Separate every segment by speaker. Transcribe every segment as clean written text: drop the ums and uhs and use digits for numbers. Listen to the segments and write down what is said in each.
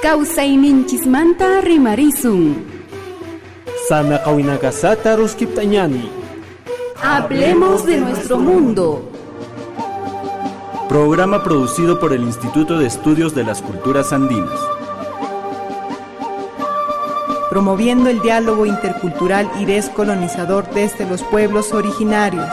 Speaker 1: Kawsayninchismanta rimarisun.
Speaker 2: Sana kawinakasata ruskiptañani.
Speaker 1: Hablemos de nuestro mundo.
Speaker 3: Programa producido por el Instituto de Estudios de las Culturas Andinas.
Speaker 4: Promoviendo el diálogo intercultural y descolonizador desde los pueblos originarios.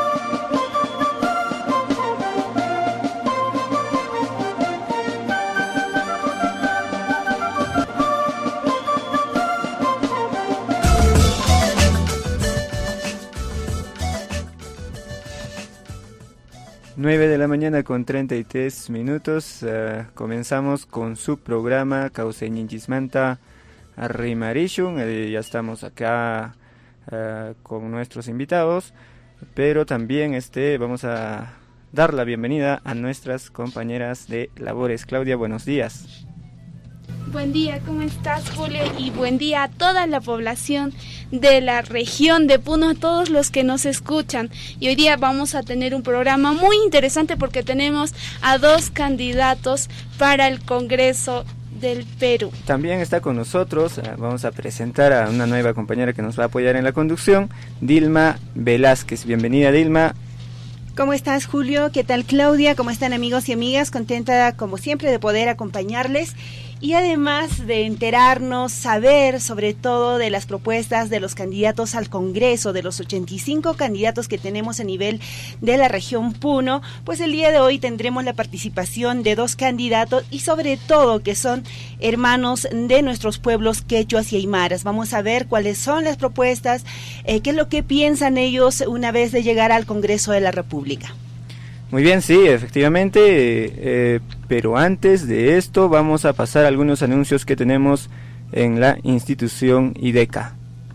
Speaker 5: De la mañana con 33 minutos, comenzamos con su programa Kawsayninchismanta Rimarishun. Ya estamos acá con nuestros invitados, pero también vamos a dar la bienvenida a nuestras compañeras de labores. Claudia, buenos días.
Speaker 6: Buen día, ¿cómo estás, Julio? Y buen día a toda la población de la región de Puno, a todos los que nos escuchan. Y hoy día vamos a tener un programa muy interesante porque tenemos a 2 candidatos para el Congreso del Perú.
Speaker 5: También está con nosotros, vamos a presentar a una nueva compañera que nos va a apoyar en la conducción, Dilma Velázquez. Bienvenida, Dilma.
Speaker 7: ¿Cómo estás, Julio? ¿Qué tal, Claudia? ¿Cómo están, amigos y amigas? Contenta, como siempre, de poder acompañarles y además de enterarnos, saber sobre todo de las propuestas de los candidatos al Congreso, de los 85 candidatos que tenemos a nivel de la región Puno. Pues el día de hoy tendremos la participación de 2 candidatos y sobre todo que son hermanos de nuestros pueblos quechuas y aymaras. Vamos a ver cuáles son las propuestas, qué es lo que piensan ellos una vez de llegar al Congreso de la República.
Speaker 5: Muy bien, sí, efectivamente, pero antes de esto vamos a pasar algunos anuncios que tenemos en la institución IDECA.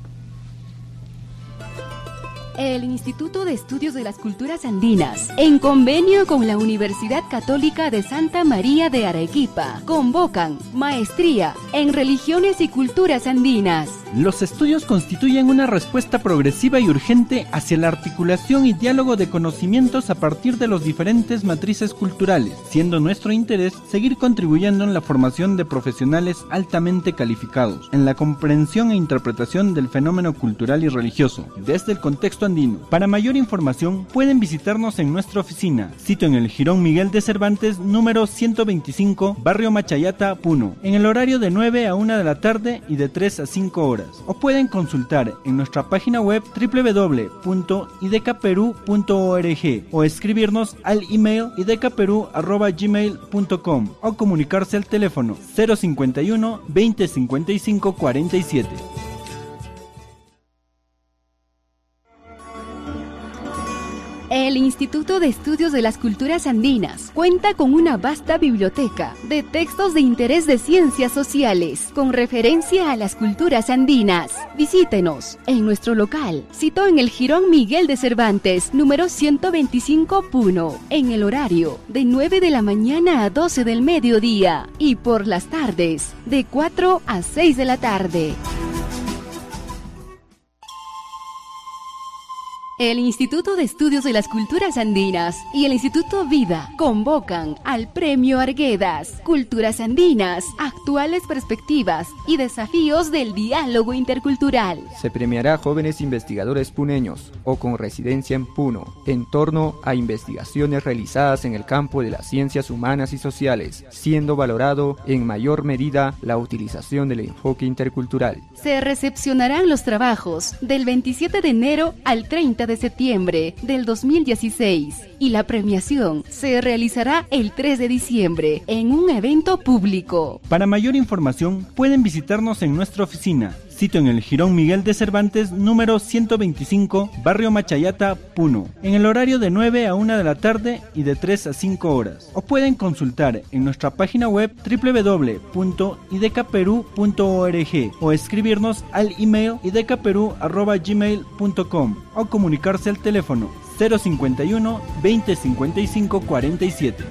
Speaker 1: El Instituto de Estudios de las Culturas Andinas, en convenio con la Universidad Católica de Santa María de Arequipa, convocan Maestría en Religiones y Culturas Andinas.
Speaker 8: Los estudios constituyen una respuesta progresiva y urgente hacia la articulación y diálogo de conocimientos a partir de los diferentes matrices culturales, siendo nuestro interés seguir contribuyendo en la formación de profesionales altamente calificados, en la comprensión e interpretación del fenómeno cultural y religioso, desde el contexto andino. Para mayor información, pueden visitarnos en nuestra oficina, sitio en el Jirón Miguel de Cervantes, número 125, Barrio Machayata, Puno, en el horario de 9 a 1 de la tarde y de 3 a 5 horas. O pueden consultar en nuestra página web www.idecaperu.org o escribirnos al email idecaperu@gmail.com o comunicarse al teléfono 051 20 55 47.
Speaker 1: El Instituto de Estudios de las Culturas Andinas cuenta con una vasta biblioteca de textos de interés de ciencias sociales con referencia a las culturas andinas. Visítenos en nuestro local, situado en el Jirón Miguel de Cervantes, número 125 Puno, en el horario de 9 de la mañana a 12 del mediodía y por las tardes de 4 a 6 de la tarde. El Instituto de Estudios de las Culturas Andinas y el Instituto Vida convocan al Premio Arguedas, Culturas Andinas, actuales perspectivas y desafíos del diálogo intercultural.
Speaker 9: Se premiará a jóvenes investigadores puneños o con residencia en Puno, en torno a investigaciones realizadas en el campo de las ciencias humanas y sociales, siendo valorado en mayor medida la utilización del enfoque intercultural.
Speaker 1: Se recepcionarán los trabajos del 27 de enero al 30 de septiembre del 2016 y la premiación se realizará el 3 de diciembre en un evento público.
Speaker 8: Para mayor información pueden visitarnos en nuestra oficina, sitio en el Jirón Miguel de Cervantes, número 125, Barrio Machayata, Puno, en el horario de 9 a 1 de la tarde y de 3 a 5 horas. O pueden consultar en nuestra página web www.idecaperu.org o escribirnos al email idecaperu@gmail.com o comunicarse al teléfono 051 20 55 47.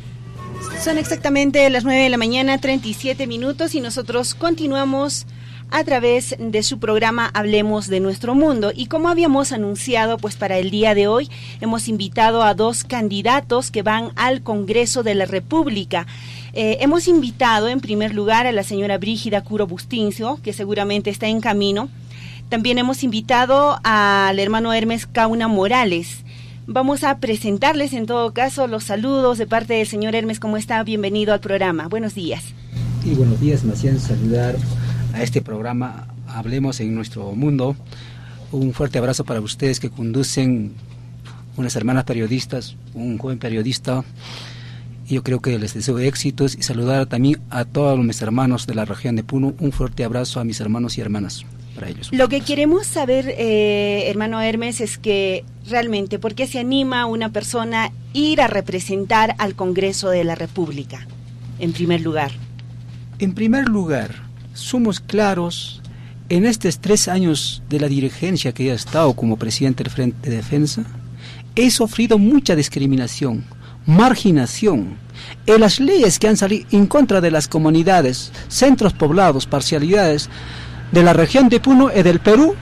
Speaker 7: Son exactamente las 9 de la mañana, 37 minutos y nosotros continuamos a través de su programa Hablemos de Nuestro Mundo. Y como habíamos anunciado, pues para el día de hoy hemos invitado a 2 candidatos que van al Congreso de la República. Hemos invitado en primer lugar a la señora Brígida Curo Bustincio, que seguramente está en camino. También hemos invitado al hermano Hermes Cauna Morales. Vamos a presentarles en todo caso los saludos de parte del señor Hermes. ¿Cómo está? Bienvenido al programa. Buenos días.
Speaker 10: Y buenos días, me hacían saludar a este programa Hablemos en Nuestro Mundo. Un fuerte abrazo para ustedes que conducen, unas hermanas periodistas, un joven periodista. Yo creo que les deseo éxitos y saludar también a todos mis hermanos de la región de Puno. Un fuerte abrazo a mis hermanos y hermanas para ellos.
Speaker 7: Lo que queremos saber, hermano Hermes, es que realmente, ¿por qué se anima una persona a ir a representar al Congreso de la República, en primer lugar?
Speaker 10: En primer lugar, somos claros, en estos 3 años de la dirigencia que he estado como presidente del Frente de Defensa, he sufrido mucha discriminación, marginación, en las leyes que han salido en contra de las comunidades, centros poblados, parcialidades de la región de Puno y del Perú.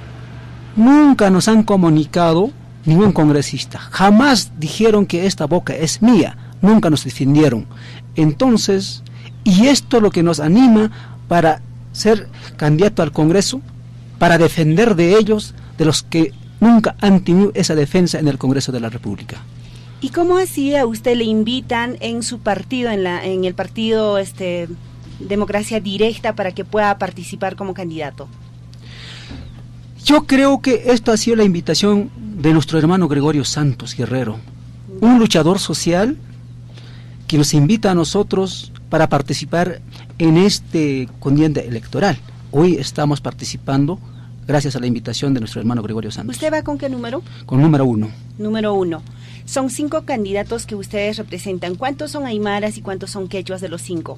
Speaker 10: Nunca nos han comunicado ningún congresista, jamás dijeron que esta boca es mía, nunca nos defendieron. Entonces, y esto es lo que nos anima para ser candidato al Congreso, para defender de ellos, de los que nunca han tenido esa defensa en el Congreso de la República.
Speaker 7: ¿Y cómo así a usted le invitan en su partido, en el partido Democracia Directa, para que pueda participar como candidato?
Speaker 10: Yo creo que esto ha sido la invitación de nuestro hermano Gregorio Santos Guerrero, un luchador social que nos invita a nosotros para participar en este contienda electoral. Hoy estamos participando gracias a la invitación de nuestro hermano Gregorio Santos.
Speaker 7: ¿Usted va con qué número?
Speaker 10: Con número 1.
Speaker 7: Número 1. Son 5 candidatos que ustedes representan. ¿Cuántos son aymaras y cuántos son quechuas de los 5?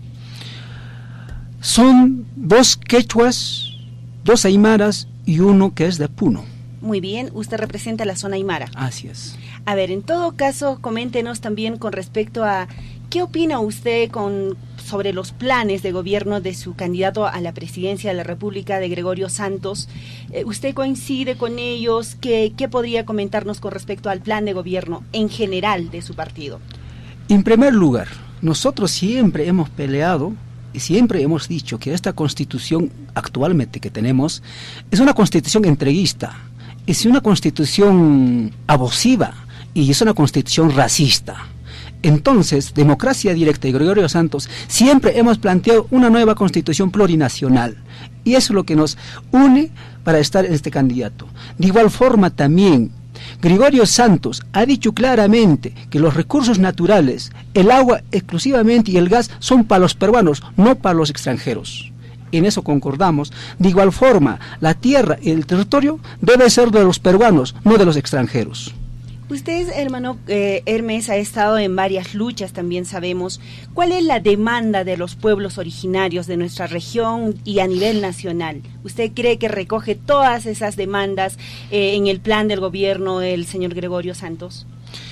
Speaker 10: Son 2 quechuas, 2 aymaras y 1 que es de Puno.
Speaker 7: Muy bien, usted representa la zona aymara.
Speaker 10: Así es.
Speaker 7: A ver, en todo caso, coméntenos también con respecto a qué opina usted sobre los planes de gobierno de su candidato a la presidencia de la República, de Gregorio Santos. ¿Usted coincide con ellos? ¿Qué podría comentarnos con respecto al plan de gobierno en general de su partido?
Speaker 10: En primer lugar, nosotros siempre hemos peleado y siempre hemos dicho que esta constitución actualmente que tenemos es una constitución entreguista, es una constitución abusiva y es una constitución racista. Entonces, Democracia Directa y Gregorio Santos siempre hemos planteado una nueva constitución plurinacional y eso es lo que nos une para estar en este candidato. De igual forma también, Gregorio Santos ha dicho claramente que los recursos naturales, el agua exclusivamente y el gas son para los peruanos, no para los extranjeros. En eso concordamos. De igual forma, la tierra y el territorio debe ser de los peruanos, no de los extranjeros.
Speaker 7: Usted, hermano Hermes, ha estado en varias luchas, también sabemos. ¿Cuál es la demanda de los pueblos originarios de nuestra región y a nivel nacional? ¿Usted cree que recoge todas esas demandas en el plan del gobierno el señor Gregorio Santos?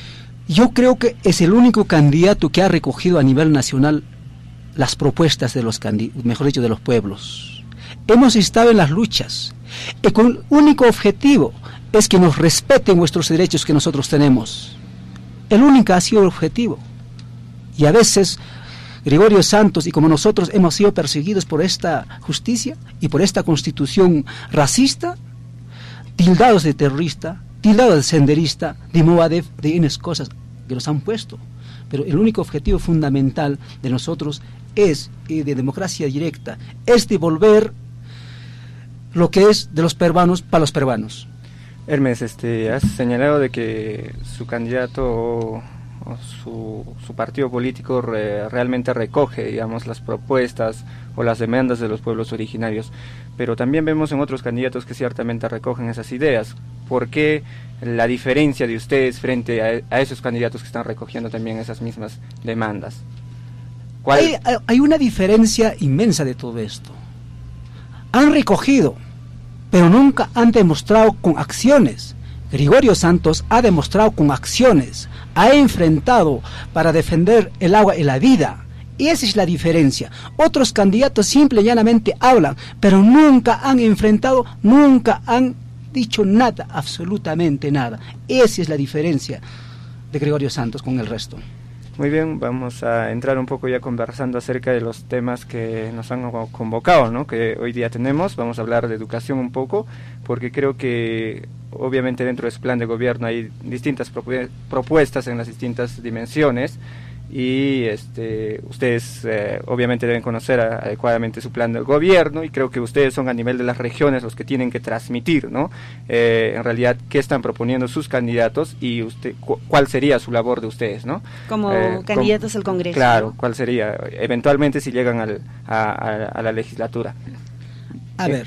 Speaker 10: Yo creo que es el único candidato que ha recogido a nivel nacional las propuestas de los de los pueblos. Hemos estado en las luchas y con el único objetivo es que nos respeten nuestros derechos que nosotros tenemos. El único ha sido el objetivo. Y a veces Gregorio Santos y como nosotros hemos sido perseguidos por esta justicia y por esta constitución racista, tildados de terrorista, tildados de senderista, de Movadef, de unas cosas que nos han puesto. Pero el único objetivo fundamental de nosotros es, de Democracia Directa, es devolver lo que es de los peruanos para los peruanos.
Speaker 5: Hermes, has señalado de que su candidato o su partido político realmente recoge, digamos, las propuestas o las demandas de los pueblos originarios, pero también vemos en otros candidatos que ciertamente recogen esas ideas. ¿Por qué la diferencia de ustedes frente a esos candidatos que están recogiendo también esas mismas demandas?
Speaker 10: Hay una diferencia inmensa de todo esto. Han recogido, pero nunca han demostrado con acciones. Gregorio Santos ha demostrado con acciones, ha enfrentado para defender el agua y la vida, Y esa es la diferencia. Otros candidatos simple y llanamente hablan, pero nunca han enfrentado, nunca han dicho nada, absolutamente nada. Esa es la diferencia de Gregorio Santos con el resto.
Speaker 5: Muy bien, vamos a entrar un poco ya conversando acerca de los temas que nos han convocado, ¿no? Que hoy día tenemos. Vamos a hablar de educación un poco, porque creo que obviamente dentro de su plan de gobierno hay distintas propuestas en las distintas dimensiones, y ustedes obviamente deben conocer adecuadamente su plan de gobierno, y creo que ustedes son a nivel de las regiones los que tienen que transmitir, ¿no? En realidad, qué están proponiendo sus candidatos y cuál sería su labor de ustedes, ¿no?
Speaker 7: Como candidatos al Congreso.
Speaker 5: Claro,
Speaker 7: ¿no?
Speaker 5: ¿Cuál sería? Eventualmente si llegan a la legislatura.
Speaker 10: A ver,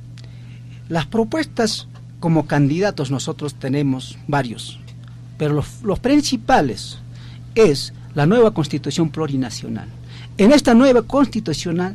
Speaker 10: las propuestas como candidatos nosotros tenemos varios, pero los principales es la nueva Constitución Plurinacional. En esta nueva Constitución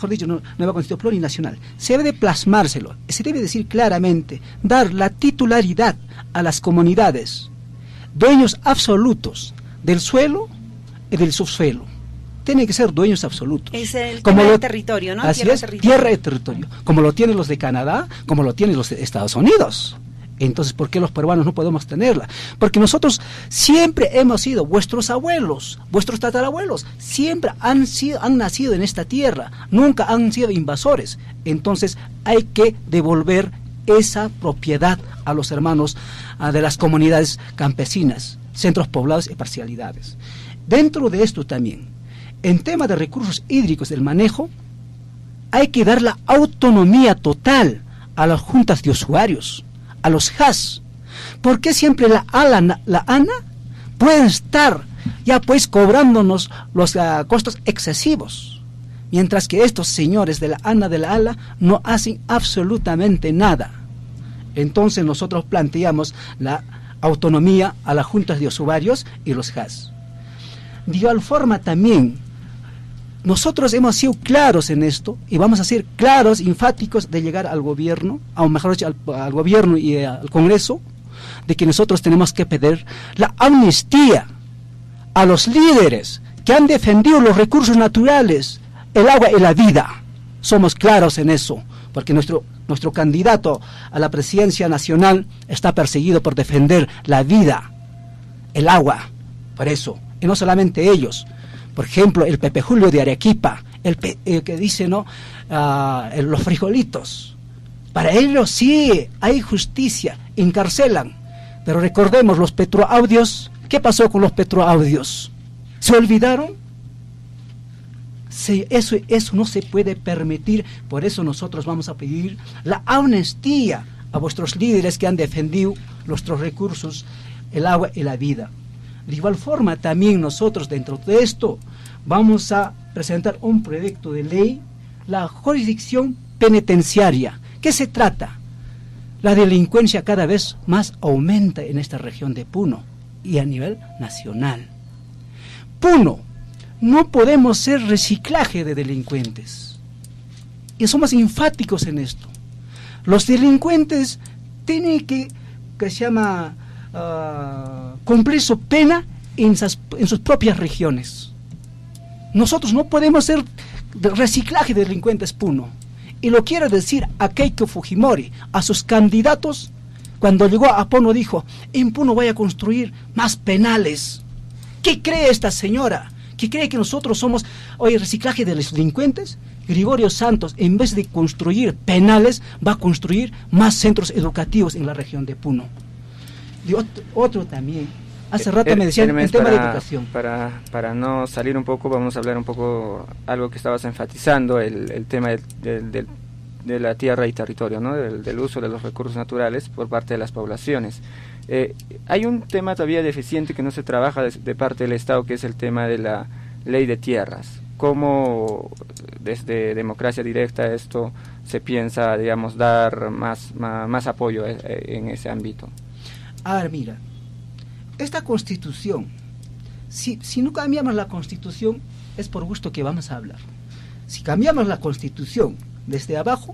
Speaker 10: Plurinacional, se debe plasmárselo, se debe decir claramente, dar la titularidad a las comunidades, dueños absolutos del suelo y del subsuelo. Tienen que ser dueños absolutos.
Speaker 7: Es el tema del territorio, ¿no?
Speaker 10: Así es, tierra y territorio, como lo tienen los de Canadá, como lo tienen los de Estados Unidos. Entonces, ¿por qué los peruanos no podemos tenerla? Porque nosotros siempre hemos sido, vuestros abuelos, vuestros tatarabuelos, siempre han nacido en esta tierra, nunca han sido invasores. Entonces, hay que devolver esa propiedad a los hermanos de las comunidades campesinas, centros poblados y parcialidades. Dentro de esto también, en tema de recursos hídricos del manejo, hay que dar la autonomía total a las juntas de usuarios, a los JAS. ¿Por qué siempre la ANA puede estar ya pues cobrándonos los costos excesivos, mientras que estos señores de la ANA, de la ALA, no hacen absolutamente nada? Entonces nosotros planteamos la autonomía a las juntas de usuarios y los JAS. De igual forma también, nosotros hemos sido claros en esto y vamos a ser claros, enfáticos de llegar al gobierno, o mejor dicho, al gobierno y al Congreso, de que nosotros tenemos que pedir la amnistía a los líderes que han defendido los recursos naturales, el agua y la vida. Somos claros en eso, porque nuestro candidato a la presidencia nacional está perseguido por defender la vida, el agua, por eso, y no solamente ellos. Por ejemplo, el Pepe Julio de Arequipa, el que dice, ¿no? Los frijolitos. Para ellos sí hay justicia, encarcelan. Pero recordemos los petroaudios. ¿Qué pasó con los petroaudios? ¿Se olvidaron? Sí, eso no se puede permitir. Por eso nosotros vamos a pedir la amnistía a vuestros líderes que han defendido nuestros recursos, el agua y la vida. De igual forma, también nosotros dentro de esto vamos a presentar un proyecto de ley, la jurisdicción penitenciaria. ¿Qué se trata? La delincuencia cada vez más aumenta en esta región de Puno y a nivel nacional. Puno, no podemos ser reciclaje de delincuentes. Y somos enfáticos en esto. Los delincuentes tienen que se llama cumplir su pena en sus propias regiones. Nosotros no podemos ser de reciclaje de delincuentes Puno. Y lo quiere decir a Keiko Fujimori, a sus candidatos, cuando llegó a Puno dijo, en Puno voy a construir más penales. ¿Qué cree esta señora? ¿Qué cree que nosotros somos reciclaje de los delincuentes? Gregorio Santos, en vez de construir penales, va a construir más centros educativos en la región de Puno. Y otro también, hace rato me decían el tema de educación.
Speaker 5: Para no salir un poco, vamos a hablar un poco algo que estabas enfatizando, el tema de la tierra y territorio, ¿no? Del uso de los recursos naturales por parte de las poblaciones. Hay un tema todavía deficiente que no se trabaja de parte del Estado, que es el tema de la ley de tierras. ¿Cómo desde democracia directa esto se piensa, digamos, dar más apoyo en ese ámbito?
Speaker 10: A ver, mira, esta Constitución, si no cambiamos la Constitución, es por gusto que vamos a hablar. Si cambiamos la Constitución desde abajo,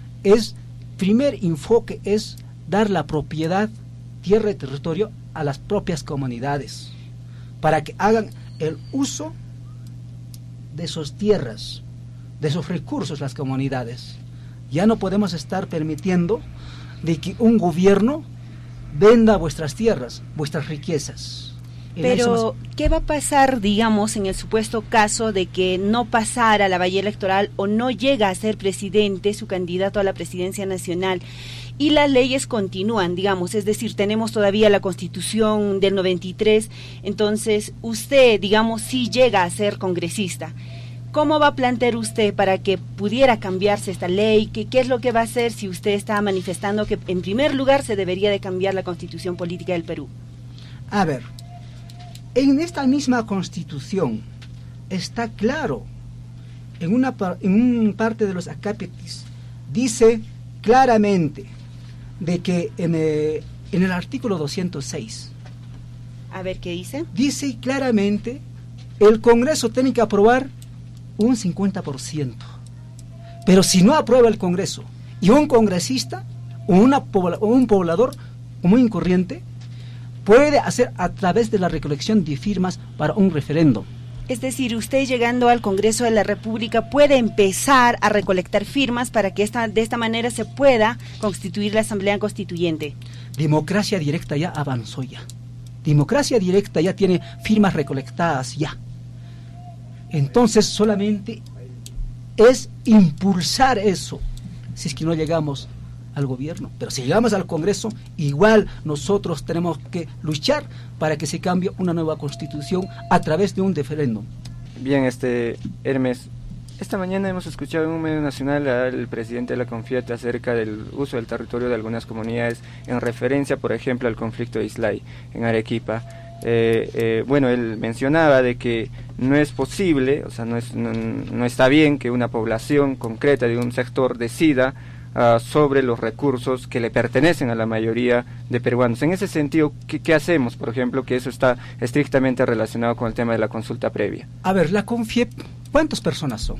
Speaker 10: primer enfoque es dar la propiedad, tierra y territorio a las propias comunidades, para que hagan el uso de sus tierras, de sus recursos las comunidades. Ya no podemos estar permitiendo de que un gobierno venda vuestras tierras, vuestras riquezas.
Speaker 7: Pero, ¿qué va a pasar, digamos, en el supuesto caso de que no pasara la valla electoral o no llega a ser presidente, su candidato a la presidencia nacional, y las leyes continúan, digamos, es decir, tenemos todavía la Constitución del 93, entonces usted, digamos, sí llega a ser congresista? ¿Cómo va a plantear usted para que pudiera cambiarse esta ley? ¿Qué es lo que va a hacer si usted está manifestando que, en primer lugar, se debería de cambiar la Constitución política del Perú?
Speaker 10: A ver, en esta misma Constitución está claro, en una parte de los acápites, dice claramente de que en el artículo 206.
Speaker 7: A ver, ¿qué dice?
Speaker 10: Dice claramente, el Congreso tiene que aprobar un 50%. Pero si no aprueba el Congreso, y un congresista, o un poblador común y corriente, puede hacer a través de la recolección de firmas para un referéndum.
Speaker 7: Es decir, usted llegando al Congreso de la República puede empezar a recolectar firmas para que de esta manera se pueda constituir la Asamblea Constituyente.
Speaker 10: Democracia directa ya avanzó ya. Democracia directa ya tiene firmas recolectadas ya. Entonces solamente es impulsar eso, si es que no llegamos al gobierno. Pero si llegamos al Congreso, igual nosotros tenemos que luchar para que se cambie una nueva constitución a través de un referéndum.
Speaker 5: Bien, Hermes, esta mañana hemos escuchado en un medio nacional al presidente de la CONFIET acerca del uso del territorio de algunas comunidades en referencia, por ejemplo, al conflicto de Islay en Arequipa. Bueno, él mencionaba de que no es posible, o sea, no está bien que una población concreta de un sector decida sobre los recursos que le pertenecen a la mayoría de peruanos. En ese sentido, ¿qué hacemos? Por ejemplo, que eso está estrictamente relacionado con el tema de la consulta previa.
Speaker 10: A ver, la CONFIEP, ¿cuántas personas son?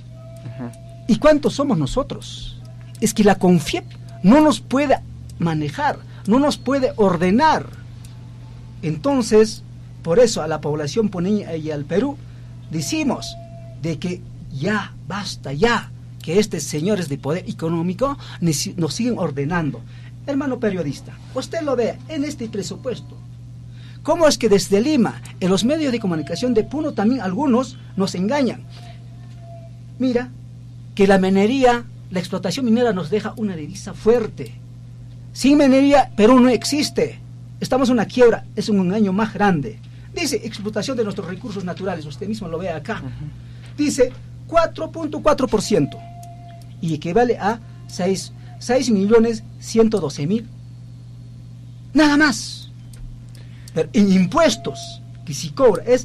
Speaker 10: ¿Y cuántos somos nosotros? Es que la CONFIEP no nos puede manejar, no nos puede ordenar. Entonces, por eso a la población poneña y al Perú decimos de que ya, basta ya, que estos señores de poder económico nos siguen ordenando. Hermano periodista, usted lo ve en este presupuesto. ¿Cómo es que desde Lima, en los medios de comunicación de Puno, también algunos nos engañan? Mira, que la minería, la explotación minera nos deja una divisa fuerte. Sin minería, Perú no existe. Estamos en una quiebra, es un engaño más grande. Dice, explotación de nuestros recursos naturales, usted mismo lo ve acá. Dice, 4.4%. Y equivale a 6.112.000. Nada más. Pero en impuestos que si cobra es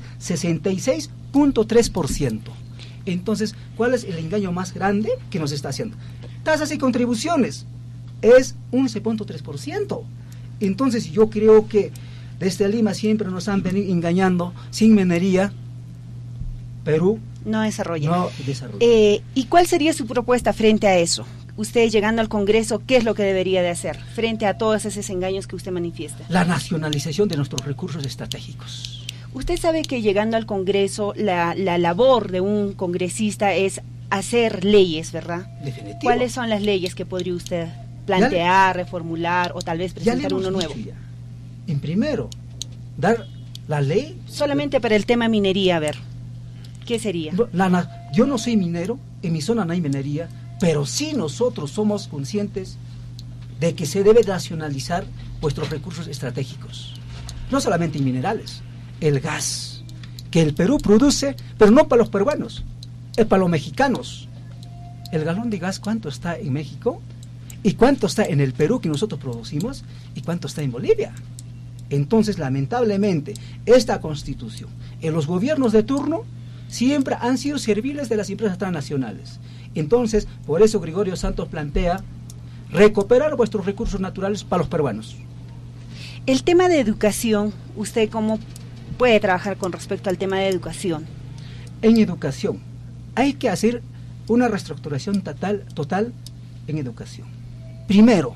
Speaker 10: 66.3%. Entonces, ¿cuál es el engaño más grande que nos está haciendo? Tasas y contribuciones es 11.3%. Entonces yo creo que desde Lima siempre nos han venido engañando. Sin minería, Perú
Speaker 7: no desarrolla.
Speaker 10: ¿Y
Speaker 7: cuál sería su propuesta frente a eso? Usted llegando al Congreso, ¿qué es lo que debería de hacer frente a todos esos engaños que usted manifiesta?
Speaker 10: La nacionalización de nuestros recursos estratégicos.
Speaker 7: Usted sabe que llegando al Congreso, la labor de un congresista es hacer leyes, ¿verdad?
Speaker 10: Definitivo.
Speaker 7: ¿Cuáles son las leyes que podría usted plantear, reformular o tal vez presentar uno nuevo?
Speaker 10: En primero, dar la ley.
Speaker 7: Solamente para el tema minería, a ver, ¿qué sería?
Speaker 10: Yo no soy minero, en mi zona no hay minería, pero sí nosotros somos conscientes de que se debe nacionalizar vuestros recursos estratégicos. No solamente en minerales, el gas, que el Perú produce, pero no para los peruanos, es para los mexicanos. El galón de gas, ¿cuánto está en México? ¿Y cuánto está en el Perú que nosotros producimos? ¿Y cuánto está en Bolivia? Entonces, lamentablemente, esta Constitución, en los gobiernos de turno, siempre han sido serviles de las empresas transnacionales. Entonces, por eso Gregorio Santos plantea recuperar vuestros recursos naturales para los peruanos.
Speaker 7: El tema de educación, ¿usted cómo puede trabajar con respecto al tema de educación?
Speaker 10: En educación, hay que hacer una reestructuración total en educación. Primero,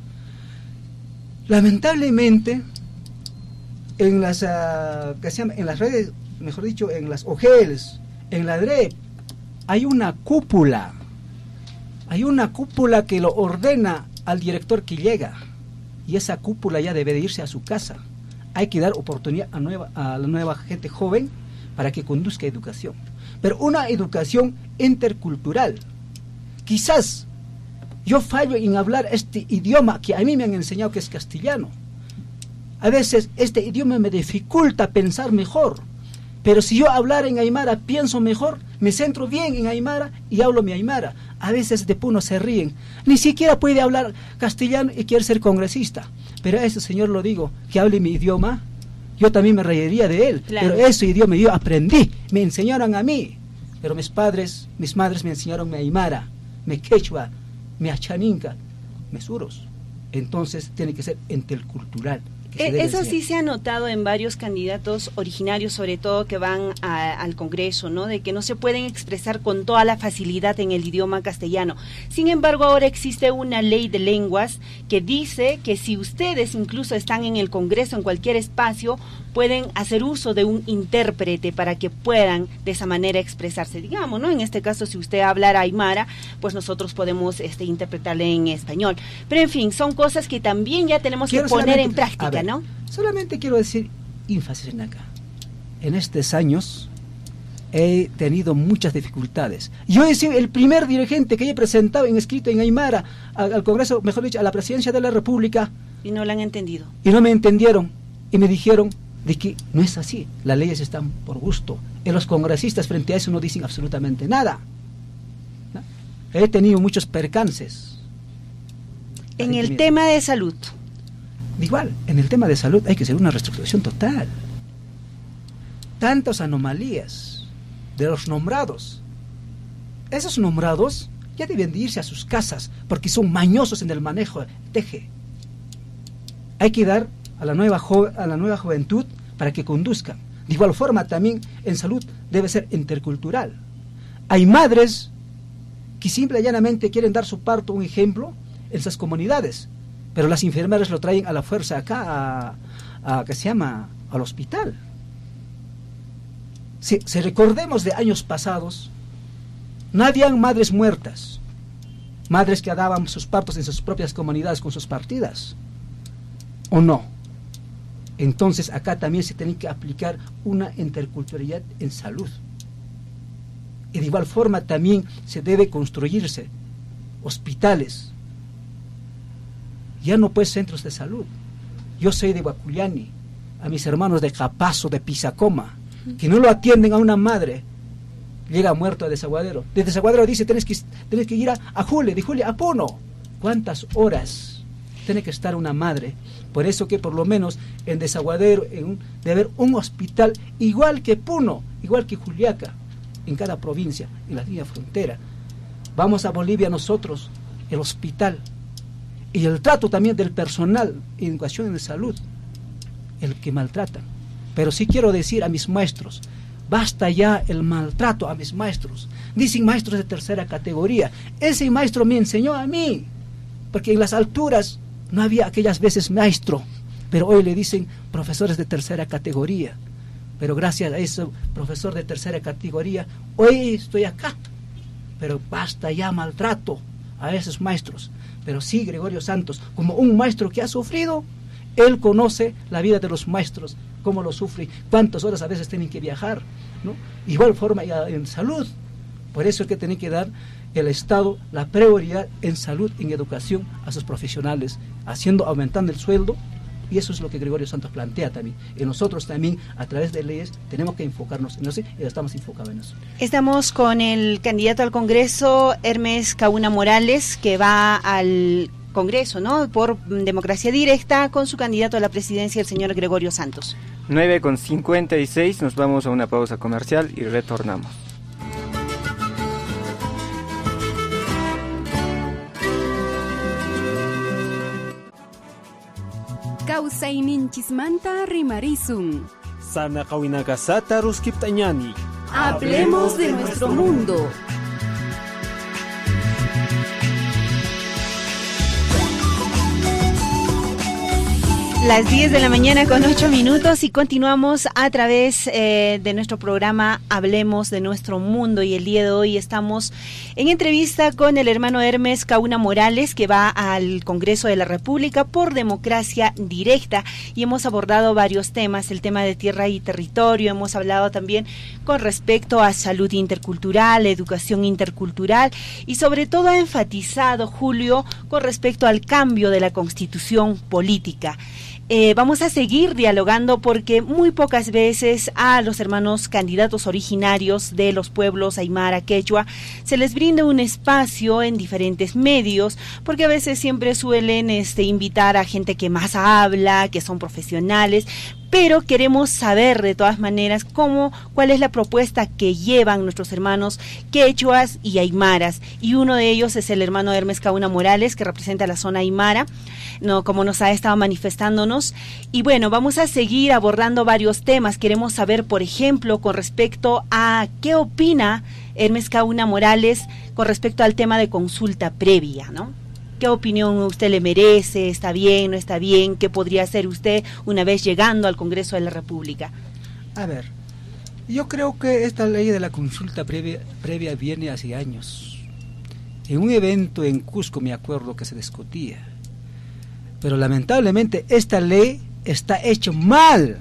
Speaker 10: lamentablemente, en las redes, mejor dicho, en las OGLs, En la DREP hay una cúpula que lo ordena al director que llega, y esa cúpula ya debe de irse a su casa. Hay que dar oportunidad a la nueva gente joven para que conduzca educación, pero una educación intercultural. Quizás yo fallo en hablar este idioma que a mí me han enseñado, que es castellano. A veces este idioma me dificulta pensar mejor, pero si yo hablar en aymara pienso mejor, me centro bien en aymara y hablo mi aymara. A veces de Puno se ríen, ni siquiera puede hablar castellano y quiere ser congresista, pero a ese señor lo digo, que hable mi idioma, yo también me reiría de él. Claro. Pero ese idioma yo aprendí, me enseñaron a mí, pero mis madres me enseñaron mi aymara, mi quechua, mi achaninca, mis suros. Entonces tiene que ser intercultural.
Speaker 7: Eso sí se ha notado en varios candidatos originarios, sobre todo que van al Congreso, ¿no? De que no se pueden expresar con toda la facilidad en el idioma castellano. Sin embargo, ahora existe una ley de lenguas que dice que si ustedes incluso están en el Congreso, en cualquier espacio, pueden hacer uso de un intérprete para que puedan de esa manera expresarse. Digamos, ¿no? En este caso, si usted hablara aymara, pues nosotros podemos interpretarle en español. Pero en fin, son cosas que también ya tenemos que poner en práctica, ¿no?
Speaker 10: Solamente quiero decir énfasis en acá. En estos años he tenido muchas dificultades. Yo he sido el primer dirigente que he presentado en escrito en aymara al Congreso, mejor dicho, a la Presidencia de la República.
Speaker 7: Y no lo han entendido.
Speaker 10: Y no me entendieron. Y me dijeron de que no es así. Las leyes están por gusto. Y los congresistas frente a eso no dicen absolutamente nada. ¿No? He tenido muchos percances.
Speaker 7: En el tema de salud.
Speaker 10: Igual, en el tema de salud hay que hacer una reestructuración total. Tantas anomalías de los nombrados. Esos nombrados ya deben de irse a sus casas porque son mañosos en el manejo del teje. Hay que dar a la nueva juventud para que conduzcan. De igual forma también en salud debe ser intercultural. Hay madres que simple y llanamente quieren dar su parto, un ejemplo, en esas comunidades, pero las enfermeras lo traen a la fuerza acá, al hospital. Si recordemos de años pasados, no habían madres muertas, madres que daban sus partos en sus propias comunidades con sus partidas, ¿o no? Entonces acá también se tiene que aplicar una interculturalidad en salud. Y de igual forma también se debe construirse hospitales. Ya no pues centros de salud. Yo soy de Huacullani, a mis hermanos de Capazo, de Pisacoma, que no lo atienden a una madre, llega muerto a Desaguadero. De Desaguadero dice, tienes que ir a Jule, de Jule a Puno. ¿Cuántas horas tiene que estar una madre? Por eso que por lo menos en Desaguadero debe haber un hospital igual que Puno, igual que Juliaca, en cada provincia, en la línea frontera. Vamos a Bolivia nosotros, el hospital, y el trato también del personal, educación y de salud, el que maltratan. Pero sí quiero decir a mis maestros, basta ya el maltrato a mis maestros. Dicen maestros de tercera categoría. Ese maestro me enseñó a mí, porque en las alturas no había aquellas veces maestro, pero hoy le dicen profesores de tercera categoría. Pero gracias a ese profesor de tercera categoría, hoy estoy acá. Pero basta ya maltrato a esos maestros. Pero sí, Gregorio Santos, como un maestro que ha sufrido, él conoce la vida de los maestros, cómo lo sufre, cuántas horas a veces tienen que viajar, ¿no? Igual forma ya en salud. Por eso es que tiene que dar el Estado la prioridad en salud, en educación a sus profesionales, aumentando el sueldo, y eso es lo que Gregorio Santos plantea también. Y nosotros también, a través de leyes, tenemos que enfocarnos en eso, y estamos enfocados en eso.
Speaker 7: Estamos con el candidato al Congreso, Hermes Cauna Morales, que va al Congreso, ¿no? Por democracia directa, con su candidato a la presidencia, el señor Gregorio Santos.
Speaker 5: 9:56, nos vamos a una pausa comercial y retornamos.
Speaker 1: Kawsayninchismanta rimarizun.
Speaker 2: Sana kawinakasata ruskiptañani.
Speaker 1: Hablemos de nuestro mundo.
Speaker 7: Las 10 de la mañana con 8 minutos y continuamos a través de nuestro programa Hablemos de Nuestro Mundo, y el día de hoy estamos en entrevista con el hermano Hermes Kauna Morales, que va al Congreso de la República por Democracia Directa, y hemos abordado varios temas, el tema de tierra y territorio, hemos hablado también con respecto a salud intercultural, educación intercultural, y sobre todo ha enfatizado, Julio, con respecto al cambio de la Constitución política. Vamos a seguir dialogando porque muy pocas veces a los hermanos candidatos originarios de los pueblos aymara, quechua, se les brinda un espacio en diferentes medios, porque a veces siempre suelen invitar a gente que más habla, que son profesionales, pero queremos saber de todas maneras cuál es la propuesta que llevan nuestros hermanos quechuas y aymaras, y uno de ellos es el hermano Hermes Kauna Morales, que representa la zona aymara, como nos ha estado manifestándonos. Y bueno, vamos a seguir abordando varios temas. Queremos saber, por ejemplo, con respecto a qué opina Hermes Kauna Morales con respecto al tema de consulta previa, ¿no? ¿Qué opinión usted le merece? ¿Está bien, no está bien? ¿Qué podría hacer usted una vez llegando al Congreso de la República?
Speaker 10: A ver, yo creo que esta ley de la consulta previa viene hace años. En un evento en Cusco me acuerdo que se discutía. Pero lamentablemente esta ley está hecha mal.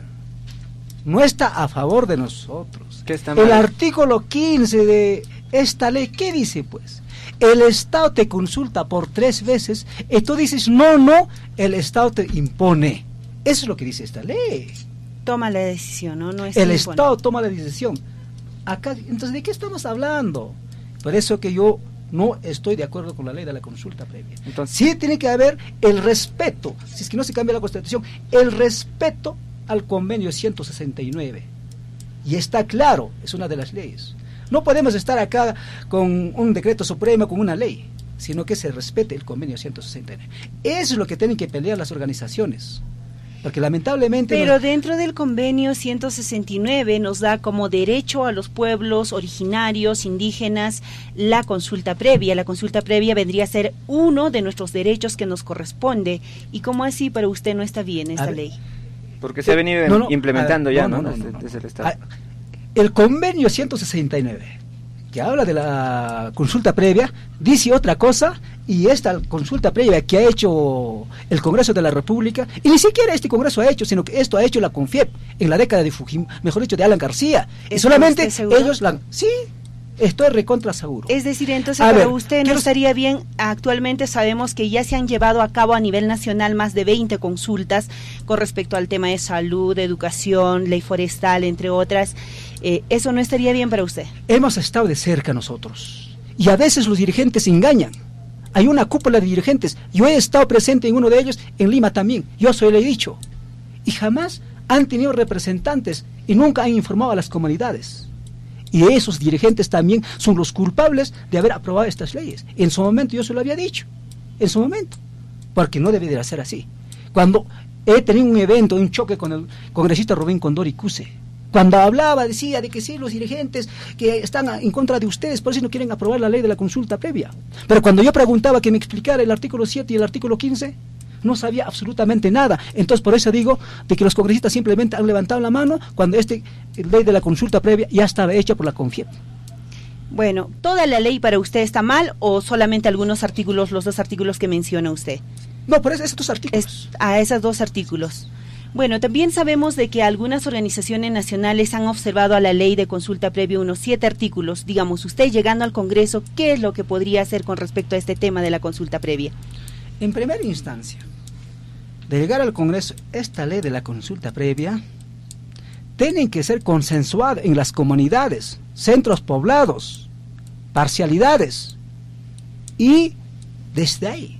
Speaker 10: No está a favor de nosotros.
Speaker 5: ¿Qué está mal?
Speaker 10: El artículo 15 de esta ley, ¿qué dice pues? El Estado te consulta por 3 veces y tú dices no, el Estado te impone. Eso es lo que dice esta ley.
Speaker 7: Toma la decisión, ¿no? No es
Speaker 10: el Estado toma la decisión. Acá, entonces, ¿de qué estamos hablando? Por eso que yo no estoy de acuerdo con la ley de la consulta previa. Entonces, sí tiene que haber el respeto, si es que no se cambia la Constitución, el respeto al convenio 169. Y está claro, es una de las leyes. No podemos estar acá con un decreto supremo, con una ley, sino que se respete el convenio 169. Eso es lo que tienen que pelear las organizaciones. Porque lamentablemente...
Speaker 7: Pero dentro del convenio 169 nos da como derecho a los pueblos originarios, indígenas, la consulta previa. La consulta previa vendría a ser uno de nuestros derechos que nos corresponde. ¿Y cómo así para usted no está bien esta ley?
Speaker 5: Porque se ha venido implementando ya, ¿no? Desde el Estado.
Speaker 10: El convenio 169, que habla de la consulta previa, dice otra cosa, y esta consulta previa que ha hecho el Congreso de la República, y ni siquiera este Congreso ha hecho, sino que esto ha hecho la CONFIEP en la década de mejor dicho, de Alan García. Y solamente ellos sí, estoy recontra seguro.
Speaker 7: Es decir, entonces para usted no estaría bien. Actualmente sabemos que ya se han llevado a cabo a nivel nacional más de 20 consultas con respecto al tema de salud, educación, ley forestal, entre otras. ¿Eso no estaría bien para usted?
Speaker 10: Hemos estado de cerca nosotros, y a veces los dirigentes engañan. Hay una cúpula de dirigentes, yo he estado presente en uno de ellos, en Lima también, yo se lo he dicho, y jamás han tenido representantes y nunca han informado a las comunidades. Y esos dirigentes también son los culpables de haber aprobado estas leyes. En su momento yo se lo había dicho, en su momento, porque no debe de ser así. Cuando he tenido un evento, un choque con el congresista Rubén Condori Cuse, cuando hablaba, decía de que sí, los dirigentes que están en contra de ustedes, por eso no quieren aprobar la ley de la consulta previa. Pero cuando yo preguntaba que me explicara el artículo 7 y el artículo 15, no sabía absolutamente nada. Entonces, por eso digo de que los congresistas simplemente han levantado la mano cuando esta ley de la consulta previa ya estaba hecha por la CONFIEP.
Speaker 7: Bueno, ¿toda la ley para usted está mal o solamente algunos artículos, los 2 artículos que menciona usted?
Speaker 10: No, por esos 2 artículos.
Speaker 7: A esos 2 artículos. Bueno, también sabemos de que algunas organizaciones nacionales han observado a la ley de consulta previa unos 7 artículos. Digamos, usted llegando al Congreso, ¿qué es lo que podría hacer con respecto a este tema de la consulta previa?
Speaker 10: En primera instancia, de llegar al Congreso, esta ley de la consulta previa tienen que ser consensuada en las comunidades, centros poblados, parcialidades, y desde ahí.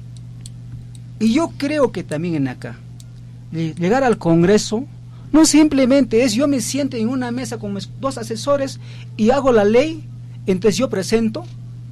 Speaker 10: Y yo creo que también en acá, llegar al Congreso no simplemente es yo me siento en una mesa con mis 2 asesores y hago la ley, entonces yo presento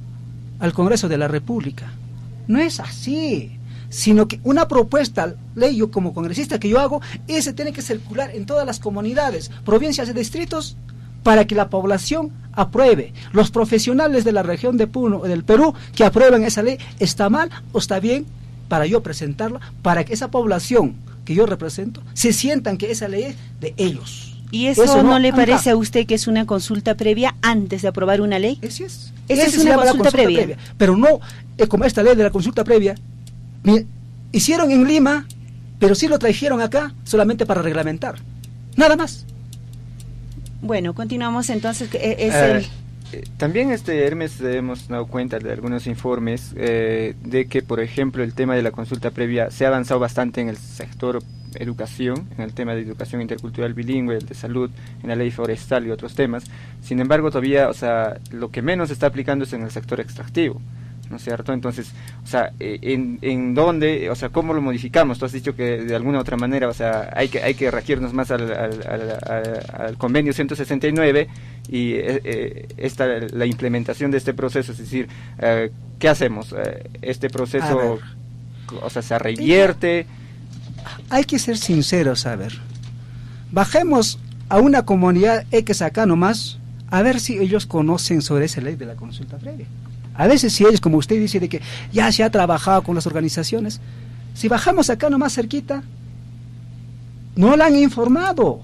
Speaker 10: al Congreso de la República. No es así, sino que una propuesta, ley, yo como congresista que yo hago, ese tiene que circular en todas las comunidades, provincias y distritos, para que la población apruebe. Los profesionales de la región de Puno o del Perú que aprueban esa ley, ¿está mal o está bien? Para yo presentarla, para que esa población que yo represento, se sientan que esa ley es de ellos.
Speaker 7: ¿Y eso no le parece a usted que es una consulta previa antes de aprobar una ley?
Speaker 10: Esa es
Speaker 7: una consulta previa.
Speaker 10: Pero no como esta ley de la consulta previa. Hicieron en Lima, pero sí lo trajeron acá solamente para reglamentar. Nada más.
Speaker 7: Bueno, continuamos entonces.
Speaker 5: También, Hermes, hemos dado cuenta de algunos informes de que, por ejemplo, el tema de la consulta previa se ha avanzado bastante en el sector educación, en el tema de educación intercultural bilingüe, el de salud, en la ley forestal y otros temas. Sin embargo, todavía, lo que menos se está aplicando es en el sector extractivo, ¿no es cierto? Entonces, ¿en dónde, cómo lo modificamos? Tú has dicho que de alguna otra manera, hay que regirnos más al convenio 169 y la implementación de este proceso, es decir, ¿qué hacemos? ¿Este proceso, se revierte?
Speaker 10: Hay que ser sinceros, bajemos a una comunidad X acá nomás, a ver si ellos conocen sobre esa ley de la consulta previa. A veces si ellos, como usted dice, de que ya se ha trabajado con las organizaciones, si bajamos acá nomás cerquita, no la han informado.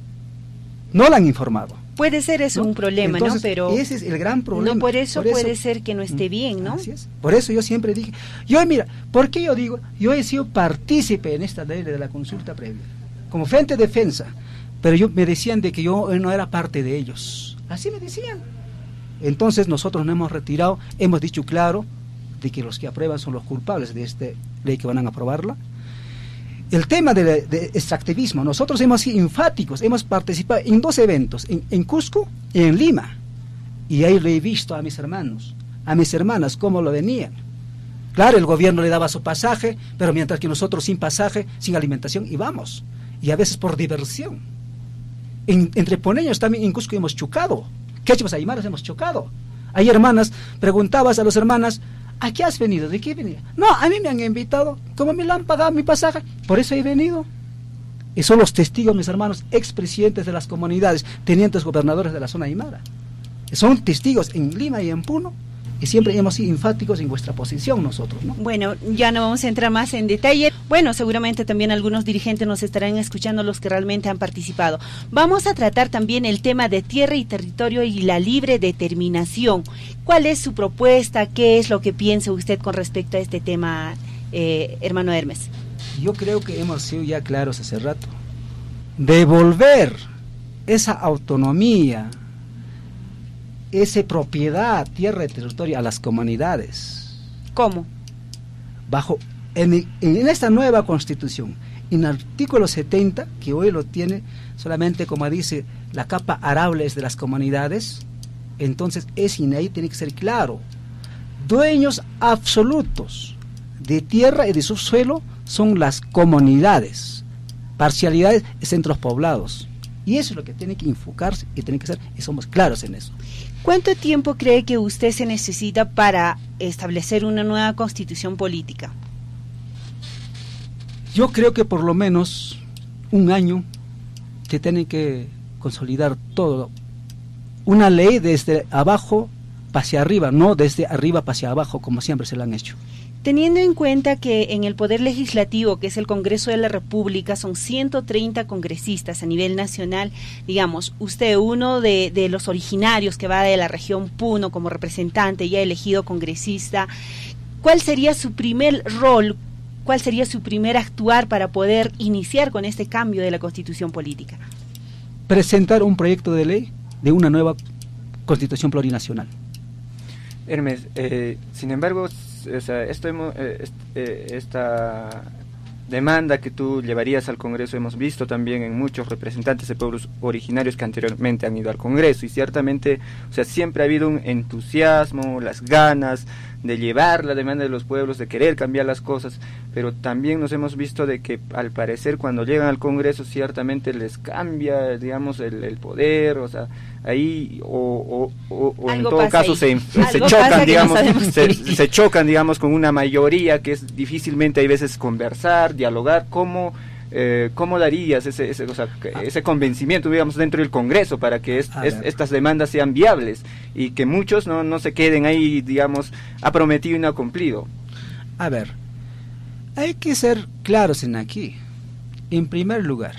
Speaker 7: Puede ser eso un problema,
Speaker 10: entonces,
Speaker 7: ¿no? Pero
Speaker 10: ese es el gran problema.
Speaker 7: No, por eso puede ser que no esté bien, ¿no?
Speaker 10: Así es. Por eso yo siempre dije, ¿por qué yo digo? Yo he sido partícipe en esta ley de la consulta previa, como frente de defensa, pero me decían de que yo no era parte de ellos. Así me decían. Entonces nosotros nos hemos retirado, hemos dicho claro de que los que aprueban son los culpables de esta ley que van a aprobarla. El tema de extractivismo, nosotros hemos sido enfáticos, hemos participado en 2 eventos, en Cusco y en Lima, y ahí le he visto a mis hermanos, a mis hermanas cómo lo venían. Claro, el gobierno le daba su pasaje, pero mientras que nosotros sin pasaje, sin alimentación íbamos, y a veces por diversión. Entre poneños también en Cusco hemos chocado, quechuas aymaras hemos chocado. Hay hermanas, preguntabas a las hermanas, ¿a qué has venido? ¿De qué venía? No, a mí me han invitado, como me lo han pagado mi pasaje, por eso he venido. Y son los testigos, mis hermanos, expresidentes de las comunidades, tenientes gobernadores de la zona aymara. Son testigos en Lima y en Puno, y siempre hemos sido enfáticos en vuestra posición nosotros, ¿no?
Speaker 7: Bueno, ya no vamos a entrar más en detalle. Bueno, seguramente también algunos dirigentes nos estarán escuchando, los que realmente han participado. Vamos a tratar también el tema de tierra y territorio y la libre determinación. ¿Cuál es su propuesta? ¿Qué es lo que piensa usted con respecto a este tema, hermano Hermes?
Speaker 10: Yo creo que hemos sido ya claros hace rato. Devolver esa autonomía, esa propiedad, tierra y territorio a las comunidades.
Speaker 7: ¿Cómo?
Speaker 10: En esta nueva constitución, en el artículo 70, que hoy lo tiene solamente, como dice, la capa arable es de las comunidades, entonces ahí tiene que ser claro, dueños absolutos de tierra y de subsuelo son las comunidades, parcialidades y centros poblados, y eso es lo que tiene que enfocarse y tiene que ser, y somos claros en eso.
Speaker 7: ¿Cuánto tiempo cree que usted se necesita para establecer una nueva constitución política?
Speaker 10: Yo creo que por lo menos 1 año se tiene que consolidar todo. Una ley desde abajo hacia arriba, no desde arriba hacia abajo como siempre se lo han hecho.
Speaker 7: Teniendo en cuenta que en el Poder Legislativo, que es el Congreso de la República, son 130 congresistas a nivel nacional, digamos, usted uno de los originarios que va de la región Puno como representante, ya elegido congresista, ¿cuál sería su primer rol? ¿Cuál sería su primer actuar para poder iniciar con este cambio de la Constitución política?
Speaker 10: Presentar un proyecto de ley de una nueva Constitución plurinacional.
Speaker 5: Hermes, sin embargo, esta demanda que tú llevarías al Congreso hemos visto también en muchos representantes de pueblos originarios que anteriormente han ido al Congreso, y ciertamente, siempre ha habido un entusiasmo, las ganas de llevar la demanda de los pueblos, de querer cambiar las cosas, pero también nos hemos visto de que al parecer cuando llegan al Congreso ciertamente les cambia, digamos, el poder, ahí o en todo caso se chocan, digamos, se chocan, digamos, con una mayoría que es difícilmente hay veces conversar, dialogar. ¿Cómo darías ese convencimiento, digamos, dentro del Congreso para que estas demandas sean viables y que muchos no se queden ahí, digamos, ha prometido y no ha cumplido?
Speaker 10: A ver, hay que ser claros en aquí. En primer lugar,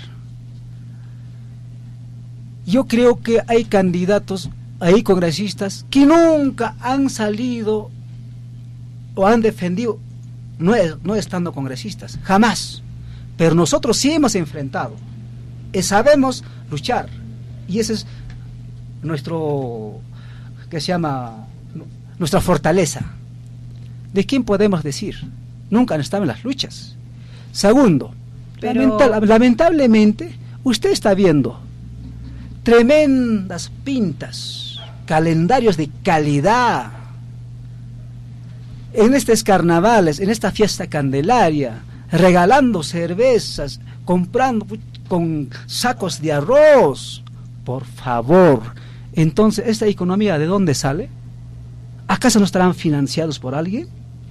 Speaker 10: yo creo que hay candidatos, hay congresistas que nunca han salido o han defendido, no estando congresistas, jamás. Pero nosotros sí hemos enfrentado, sabemos luchar, y ese es nuestro, que se llama, nuestra fortaleza. ¿De quién podemos decir? Nunca han estado en las luchas. Segundo, lamentablemente, usted está viendo tremendas pintas, calendarios de calidad, en estos carnavales, en esta fiesta candelaria, regalando cervezas, comprando con sacos de arroz. Por favor, entonces, ¿esta economía de dónde sale? ¿Acaso no estarán financiados por alguien?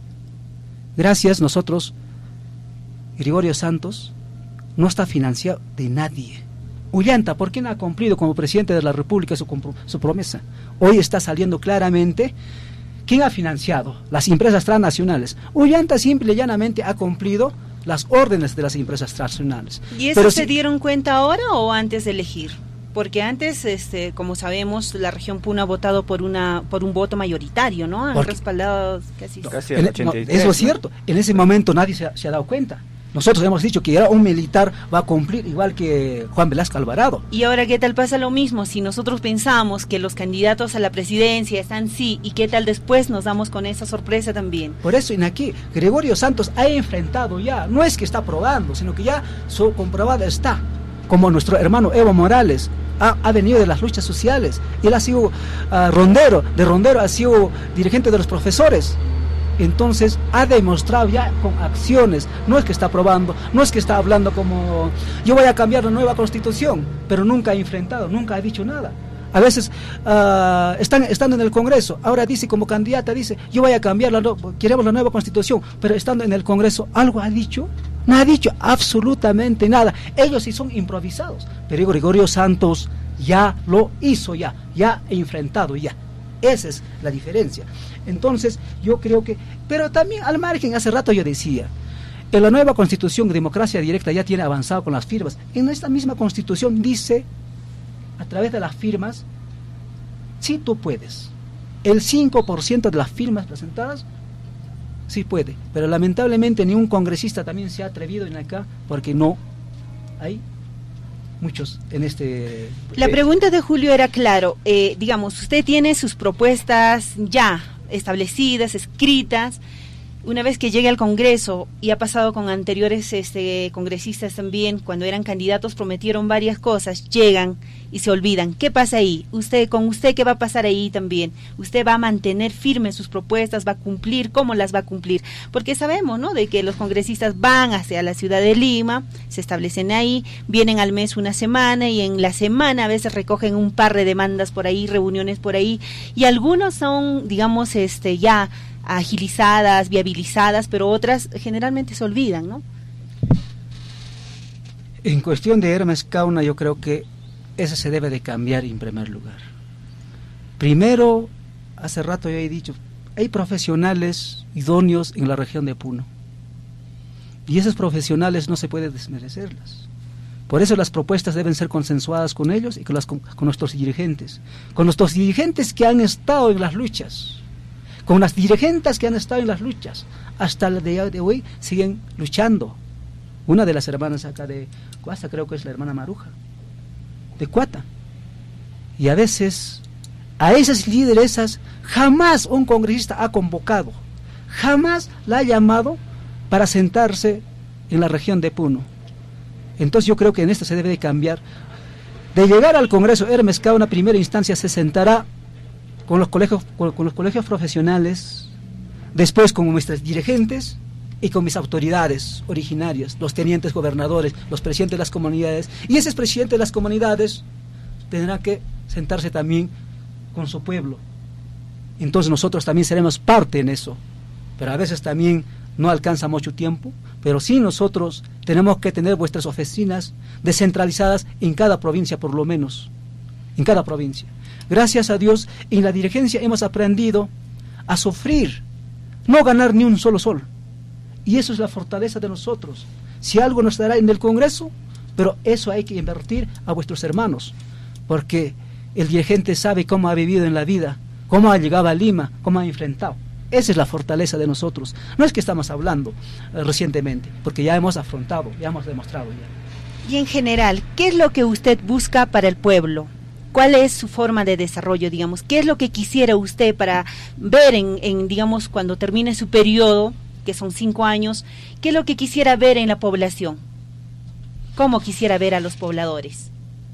Speaker 10: Gracias, nosotros, Gregorio Santos, no está financiado de nadie. Ullanta, ¿por qué no ha cumplido como presidente de la República su promesa? Hoy está saliendo claramente. ¿Quién ha financiado? Las empresas transnacionales. Ullanta simple y llanamente ha cumplido las órdenes de las empresas transnacionales.
Speaker 7: ¿Y eso se dieron cuenta ahora o antes de elegir? Porque antes, como sabemos, la región Puno ha votado por un voto mayoritario, ¿no? Han respaldado casi
Speaker 5: al 83.
Speaker 10: Eso es cierto. En ese momento nadie se ha dado cuenta. Nosotros hemos dicho que era un militar, va a cumplir igual que Juan Velasco Alvarado.
Speaker 7: Y ahora, ¿qué tal pasa lo mismo? Si nosotros pensamos que los candidatos a la presidencia están sí, ¿y qué tal después nos damos con esa sorpresa también?
Speaker 10: Por eso, en aquí, Gregorio Santos ha enfrentado ya, no es que está probando, sino que ya su comprobada está. Como nuestro hermano Evo Morales ha venido de las luchas sociales, él ha sido rondero, de rondero ha sido dirigente de los profesores. Entonces ha demostrado ya con acciones, no es que está probando, no es que está hablando como yo voy a cambiar la nueva constitución, pero nunca ha enfrentado, nunca ha dicho nada. A veces estando en el Congreso, ahora dice como candidata, dice yo voy a cambiar, queremos la nueva constitución, pero estando en el Congreso, ¿algo ha dicho? No ha dicho absolutamente nada. Ellos sí son improvisados, pero Gregorio Santos ya lo hizo, ya ha enfrentado ya. Esa es la diferencia. Entonces, yo creo que, pero también al margen, hace rato yo decía, en la nueva constitución, democracia directa ya tiene avanzado con las firmas. En esta misma constitución dice, a través de las firmas, sí tú puedes. El 5% de las firmas presentadas, sí puede. Pero lamentablemente ni un congresista también se ha atrevido en acá, porque no hay muchos en este...
Speaker 7: La pregunta de Julio era claro, digamos, usted tiene sus propuestas ya establecidas, escritas, una vez que llegue al Congreso, y ha pasado con anteriores congresistas también, cuando eran candidatos prometieron varias cosas, llegan y se olvidan. ¿Qué pasa ahí? Con usted, ¿qué va a pasar ahí también? ¿Usted va a mantener firmes sus propuestas? ¿Va a cumplir? ¿Cómo las va a cumplir? Porque sabemos, ¿no?, de que los congresistas van hacia la ciudad de Lima, se establecen ahí, vienen al mes una semana, y en la semana a veces recogen un par de demandas por ahí, reuniones por ahí, y algunos son, digamos, ya agilizadas, viabilizadas, pero otras generalmente se olvidan, ¿no?
Speaker 10: En cuestión de Hermes Cauna, yo creo que eso se debe de cambiar en primer lugar. Primero, hace rato ya he dicho, hay profesionales idóneos en la región de Puno, y esos profesionales no se puede desmerecerlas. Por eso las propuestas deben ser consensuadas con ellos y con nuestros dirigentes que han estado en las luchas, con las dirigentes que han estado en las luchas, hasta el día de hoy siguen luchando. Una de las hermanas acá de Cuasta, creo que es la hermana Maruja, de Cuata. Y a veces, a esas lideresas, jamás un congresista ha convocado, jamás la ha llamado para sentarse en la región de Puno. Entonces yo creo que en esto se debe de cambiar. De llegar al Congreso, Hermes Cauna, primera instancia, se sentará con los colegios profesionales, después con nuestros dirigentes y con mis autoridades originarias, los tenientes gobernadores, los presidentes de las comunidades, y esos presidentes de las comunidades tendrán que sentarse también con su pueblo. Entonces nosotros también seremos parte en eso, pero a veces también no alcanza mucho tiempo, pero sí nosotros tenemos que tener vuestras oficinas descentralizadas en cada provincia, por lo menos, en cada provincia. Gracias a Dios, en la dirigencia hemos aprendido a sufrir, no ganar ni un solo sol. Y eso es la fortaleza de nosotros. Si algo nos dará en el Congreso, pero eso hay que invertir a vuestros hermanos, porque el dirigente sabe cómo ha vivido en la vida, cómo ha llegado a Lima, cómo ha enfrentado. Esa es la fortaleza de nosotros. No es que estamos hablando recientemente, porque ya hemos afrontado, ya hemos demostrado ya.
Speaker 7: Y en general, ¿qué es lo que usted busca para el pueblo? ¿Cuál es su forma de desarrollo, digamos? ¿Qué es lo que quisiera usted para ver en digamos, cuando termine su periodo, que son 5 años, qué es lo que quisiera ver en la población? ¿Cómo quisiera ver a los pobladores?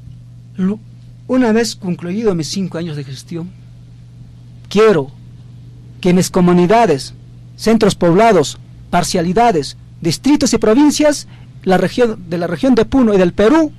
Speaker 10: Una vez concluido mis 5 años de gestión, quiero que en mis comunidades, centros poblados, parcialidades, distritos y provincias, de la región de Puno y del Perú,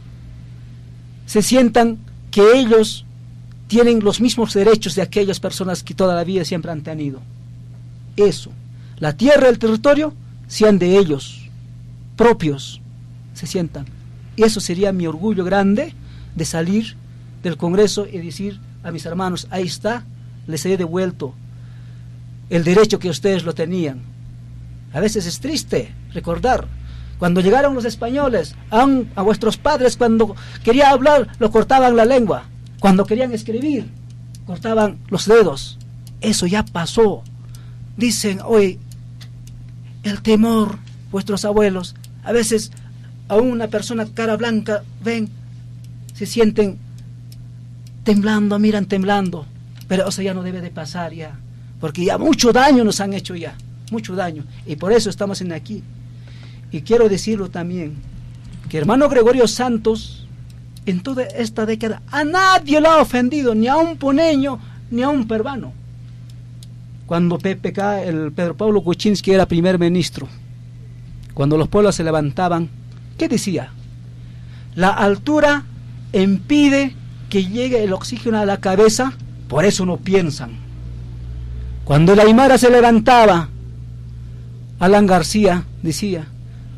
Speaker 10: se sientan que ellos tienen los mismos derechos de aquellas personas que toda la vida siempre han tenido. Eso, la tierra y el territorio sean de ellos, propios, se sientan. Y eso sería mi orgullo grande de salir del Congreso y decir a mis hermanos, ahí está, les he devuelto el derecho que ustedes lo tenían. A veces es triste recordar, cuando llegaron los españoles, a vuestros padres cuando querían hablar, lo cortaban la lengua. Cuando querían escribir, cortaban los dedos. Eso ya pasó. Dicen hoy, el temor, vuestros abuelos, a veces a una persona cara blanca, ven, se sienten temblando, miran temblando. Pero eso ya no debe de pasar ya, porque ya mucho daño nos han hecho ya, mucho daño. Y por eso estamos en aquí. Y quiero decirlo también, que hermano Gregorio Santos, en toda esta década, a nadie lo ha ofendido, ni a un puneño, ni a un peruano. Cuando PPK, el Pedro Pablo Kuczynski era primer ministro, cuando los pueblos se levantaban, ¿qué decía? La altura impide que llegue el oxígeno a la cabeza, por eso no piensan. Cuando el Aymara se levantaba, Alan García decía,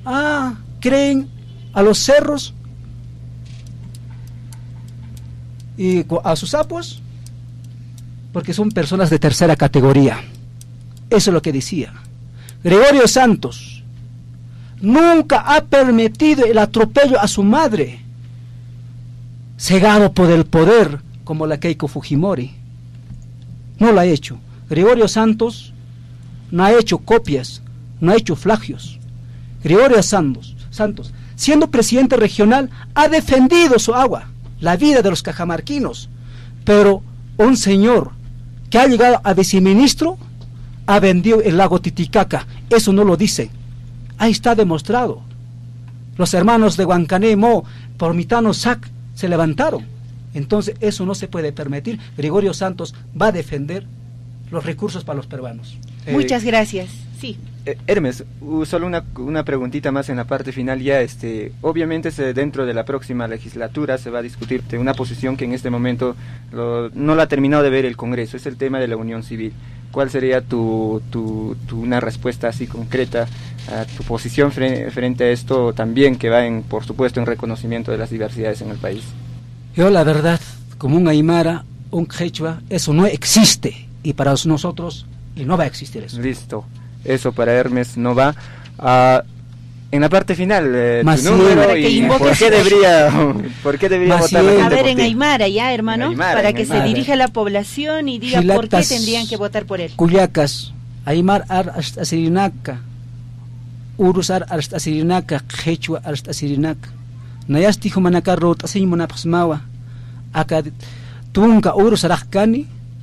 Speaker 10: creen a los cerros y a sus sapos porque son personas de tercera categoría. Eso es lo que decía. Gregorio Santos nunca ha permitido el atropello a su madre, cegado por el poder como la Keiko Fujimori. No lo ha hecho. Gregorio Santos no ha hecho copias, no ha hecho plagios. Gregorio Santos, siendo presidente regional, ha defendido su agua, la vida de los cajamarquinos, pero un señor que ha llegado a viceministro ha vendido el lago Titicaca. Eso no lo dicen, ahí está demostrado. Los hermanos de Huancané, Mo, por Mitano Sac se levantaron. Entonces eso no se puede permitir. Gregorio Santos va a defender los recursos para los peruanos.
Speaker 7: Muchas gracias. Sí.
Speaker 5: Hermes, solo una preguntita más en la parte final ya. Obviamente dentro de la próxima legislatura se va a discutir una posición que en este momento no la ha terminado de ver el Congreso, es el tema de la unión civil. ¿Cuál sería una respuesta así concreta a tu posición frente a esto también que va por supuesto en reconocimiento de las diversidades en el país?
Speaker 10: Yo la verdad, como un aymara, un quechua, eso no existe y para nosotros y no va a existir eso.
Speaker 5: Listo. Eso para Hermes no va. En la parte final, tu número y ¿por qué debería votar la gente?
Speaker 7: A ver, en Aymara ya, hermano, para que se dirija a la población y diga por qué tendrían que votar por él.
Speaker 10: Cuyacas, Aymar Asirinaka, Urus Asirinaka, Quechua Asirinaka. Nayasti Humanaka Rot Asimona Pasmawa, Acá Tunca Urus Aracani.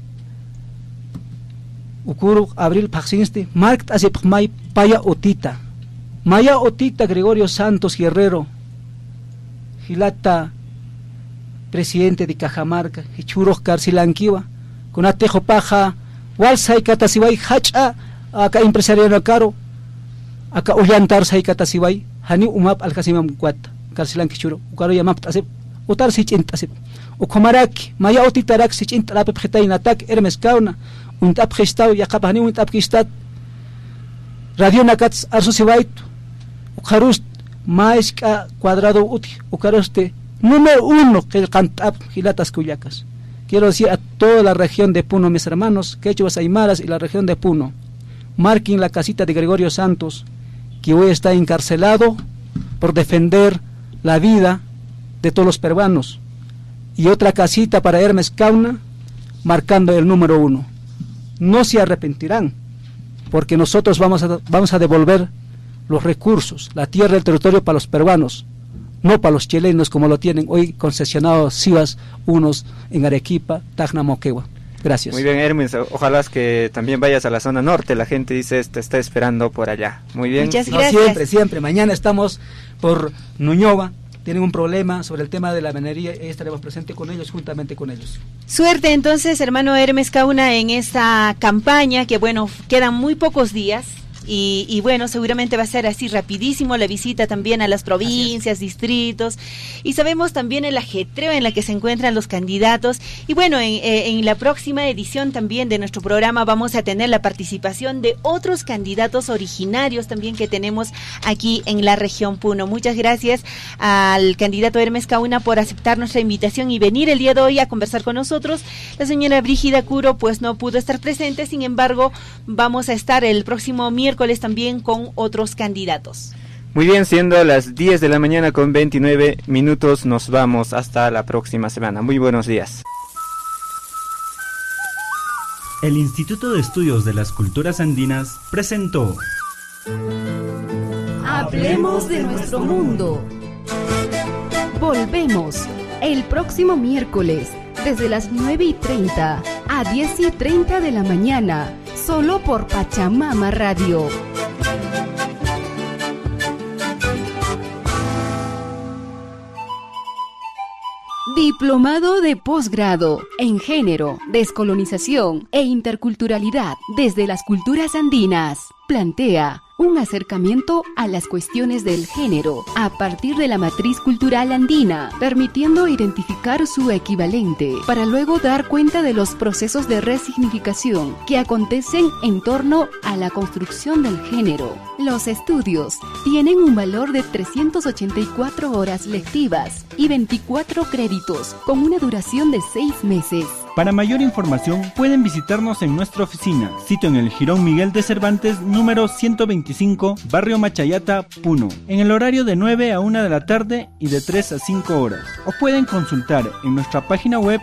Speaker 10: Ukuru abril paxinste markt asip may Maya Otita Gregorio Santos Guerrero Gilata presidente de Cajamarca Hichuros Carcilanquiwa con atejo paja walsay katasibay hacha acá empresario no caro acá uyantar say katasibay hani umap alcasimam cuata Carcilanquichuro ukaro yamap asip utar sichint asip ukomaraki Maya Otita rak sichint la pepjetay natak Hermes Kauna un tap gestado y acá un tap gestat radio nakats arsosibait ukarust maesca cuadrado uti ukaroste número 1 que el cantap gilatas Cuyacas. Quiero decir a toda la región de Puno, mis hermanos quechuas aymaras y la región de Puno, marquen la casita de Gregorio Santos, que hoy está encarcelado por defender la vida de todos los peruanos. Y otra casita para Hermes Cauna, marcando el número 1. No se arrepentirán, porque nosotros vamos a devolver los recursos, la tierra, el territorio para los peruanos, no para los chilenos como lo tienen hoy concesionados Sivas, unos en Arequipa, Tacna, Moquegua. Gracias.
Speaker 5: Muy bien, Hermes, ojalá que también vayas a la zona norte, la gente dice te está esperando por allá. Muy bien.
Speaker 7: Muchas gracias.
Speaker 10: No, siempre. Mañana estamos por Ñuñoa, tienen un problema sobre el tema de la minería y estaremos presentes con ellos, juntamente con ellos.
Speaker 7: Suerte entonces, hermano Hermes Cauna, en esta campaña, que bueno, quedan muy pocos días. Y bueno, seguramente va a ser así rapidísimo la visita también a las provincias, distritos, y sabemos también el ajetreo en la que se encuentran los candidatos. Y bueno, en la próxima edición también de nuestro programa vamos a tener la participación de otros candidatos originarios también que tenemos aquí en la región Puno. Muchas gracias al candidato Hermes Cauna por aceptar nuestra invitación y venir el día de hoy a conversar con nosotros. La señora Brígida Curo pues no pudo estar presente, sin embargo vamos a estar el próximo miércoles también con otros candidatos.
Speaker 5: Muy bien, siendo las 10 de la mañana con 29 minutos, nos vamos hasta la próxima semana. Muy buenos días.
Speaker 3: El Instituto de Estudios de las Culturas Andinas presentó
Speaker 1: Hablemos de nuestro mundo. Volvemos el próximo miércoles desde las 9:30 a 10:30 de la mañana, solo por Pachamama Radio. Diplomado de posgrado en género, descolonización e interculturalidad desde las culturas andinas. Plantea un acercamiento a las cuestiones del género a partir de la matriz cultural andina, permitiendo identificar su equivalente para luego dar cuenta de los procesos de resignificación que acontecen en torno a la construcción del género. Los estudios tienen un valor de 384 horas lectivas y 24 créditos con una duración de 6 meses.
Speaker 8: Para mayor información pueden visitarnos en nuestra oficina, sitio en el Jirón Miguel de Cervantes, número 125, Barrio Machayata, Puno, en el horario de 9 a 1 de la tarde y de 3 a 5 horas. O pueden consultar en nuestra página web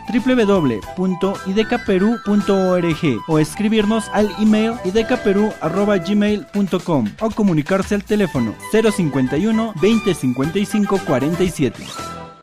Speaker 8: www.idecaperú.org o escribirnos al email idecaperú@gmail.com o comunicarse al teléfono 051 20 55 47.